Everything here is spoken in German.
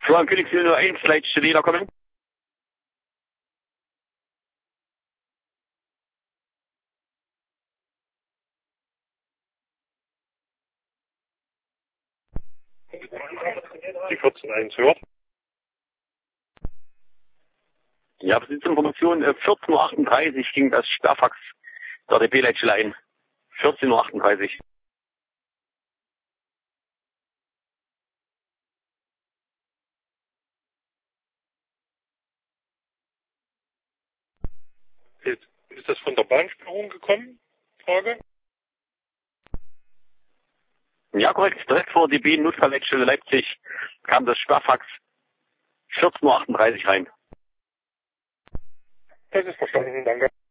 Florian Königswil 01, Leitstelle Lila kommen. Die 14.1 hört. Ja, Besitzinformation, 14.38 Uhr ging das Sperrfax der DB-Leitstelle ein. 14.38 Uhr. Ist das von der Bahnsperrung gekommen? Frage? Ja, korrekt. Direkt vor DB-Notfallleitstelle Leipzig kam das Sperrfax 14.38 Uhr rein. Das ist verstanden, danke.